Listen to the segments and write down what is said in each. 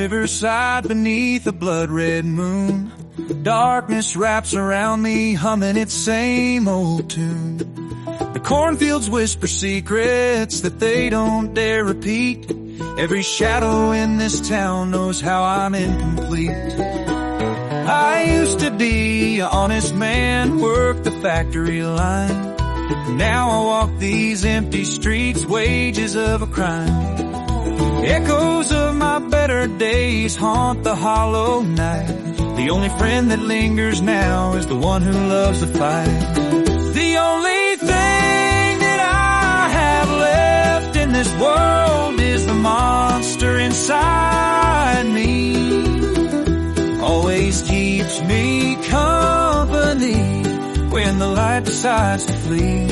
riverside beneath a blood-red moon. Darkness wraps around me, humming its same old tune. The cornfields whisper secrets that they don't dare repeat. Every shadow in this town knows how I'm incomplete. I used to be an honest man, work the factory line. Now I walk these empty streets, wages of a crime. Echoes of my better days haunt the hollow night. The only friend that lingers now is the one who loves to fight. The only thing that I have left in this world is the monster inside me. Always keeps me company when the light decides to flee.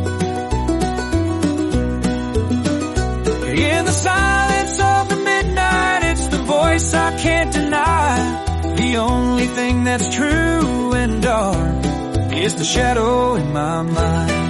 In the silence of the midnight, it's the voice I can't deny. The only thing that's true and dark is the shadow in my mind.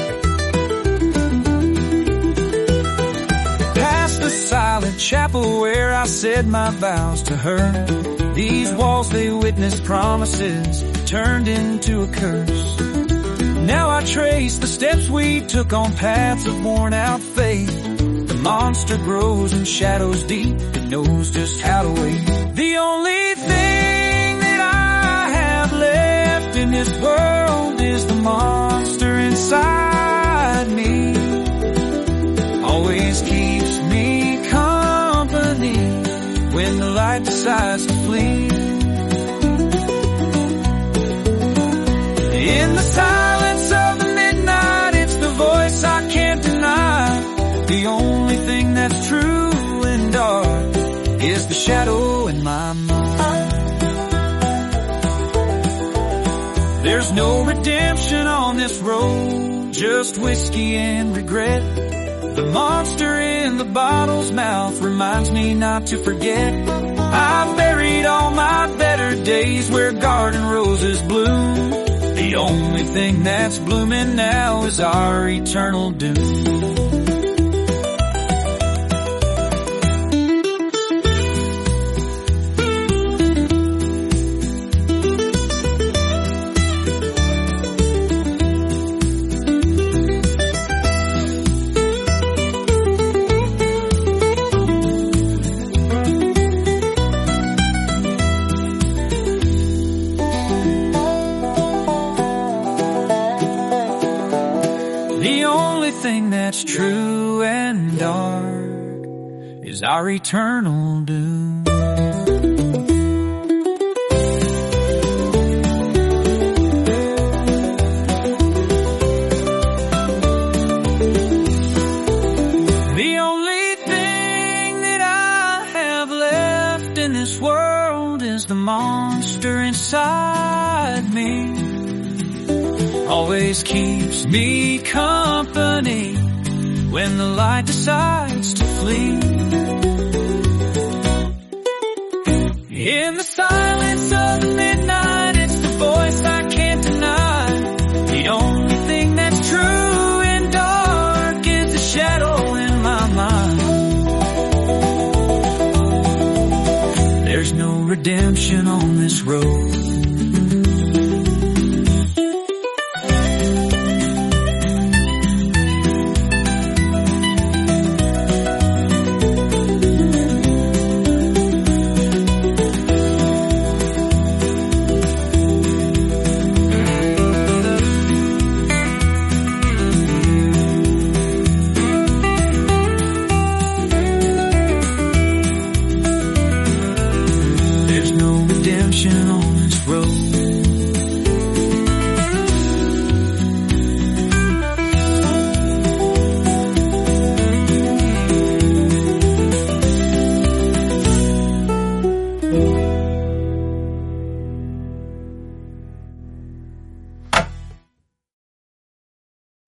Past the silent chapel where I said my vows to her, these walls, they witnessed promises turned into a curse. Now I trace the steps we took on paths of worn out faith. The monster grows in shadows deep, it knows just how to wait. The only thing that I have left in this world is the monster inside me. Always keeps me company when the light decides to flee. In the silence of the midnight, it's the voice I can't deny. The only thing that's true and dark is the shadow in my mind. There's no redemption on this road, just whiskey and regret. The monster in the bottle's mouth reminds me not to forget. I've buried all my better days where garden roses bloom. The only thing that's blooming now is our eternal doom. The only thing that's true and dark is our eternal doom. The only thing that I have left in this world is the monster inside me. Always keeps me company when the light decides to flee. In the silence of the midnight, it's the voice I can't deny. The only thing that's true and dark is the shadow in my mind. There's no redemption on this road,